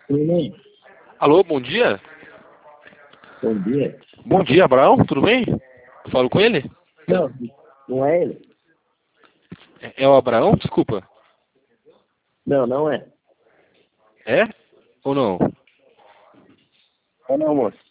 Tudo bem? Alô, bom dia. Bom dia. Bom dia, Abraão, tudo bem? Falo com ele? Não, não é ele? É o Abraão? Desculpa. Não, não é. É ou não? É não, moço.